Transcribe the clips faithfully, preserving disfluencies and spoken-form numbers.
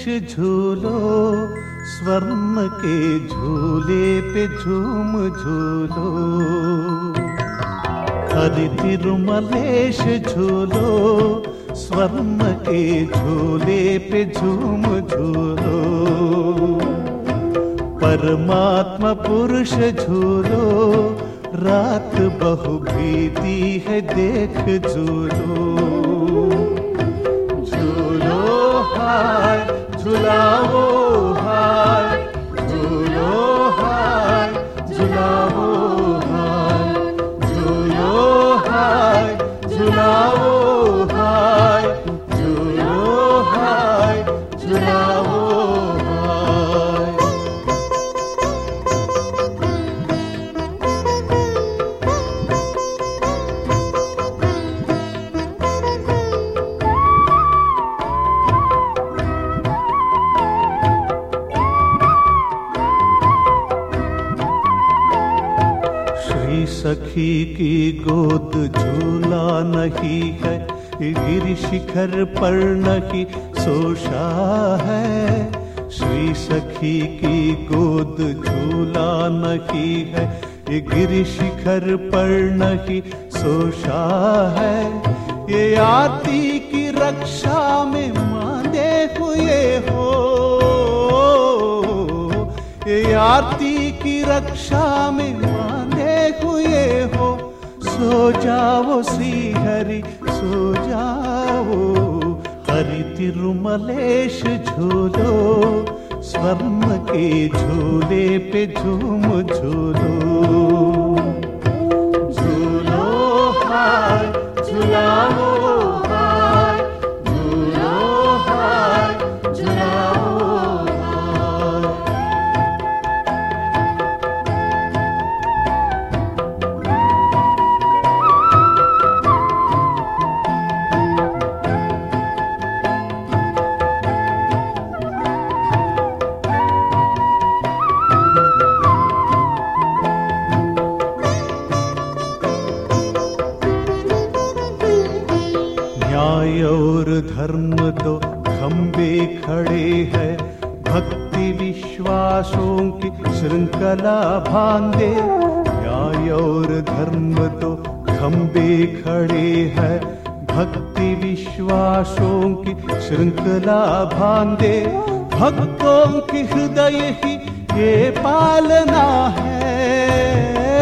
झूलो, स्वर्ण के झूले पे झूम झूलो। हरि तिरुमलेश झूलो, स्वर्ण के झूले पे झूम झूलो। परमात्मा पुरुष झूलो, रात बहु बीती है देख झूलो। झूलो हाय झुलाओ हाय, झूलो हाय झुलाओ हाय, झूलो हाय झुलाओ हाय, झूलो हाय झुलाओ हाय। सखी की गोद झूला नहीं है, गिरि शिखर पर नहीं सोशा है। श्री सखी की गोद झूला नहीं है, गिरि शिखर पर नहीं सोशा है। ये आरती की रक्षा में मांदे हुए हो, ये आरती की रक्षा में मांदे हुए हो। सो जाओ श्री हरि सो जाओ, हरि तिरुमलेश झूलो, स्वर्ण के झूले पे झूम झूलो। झूलो हाय झुलाओ हाय, झूलो हाय झुलाओ। न्याय और धर्म दो खंबे खड़े हैं, भक्ति विश्वासों की श्रृंखला बांधे। न्याय और धर्म दो खंबे खड़े हैं, भक्ति विश्वासों की श्रृंखला बांधे। भक्तों की हृदय ही ये पालना है,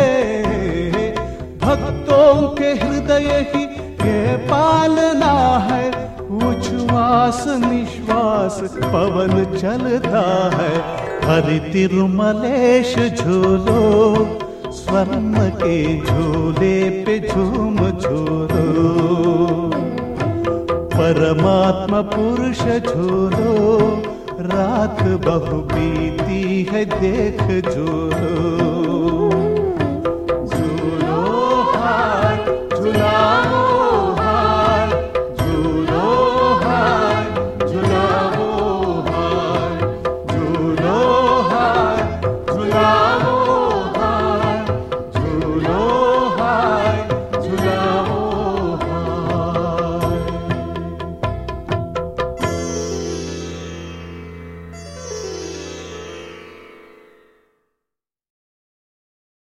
भक्तों के हृदय ही ये पालना है। उच्छ्वास निश्वास पवन चलता है, हरि तिरुमलेश झूलो, स्वर्ण के झूले पे झूम झूलो। परमात्मा पुरुष झूलो, रात बहु बीती है देख झूलो।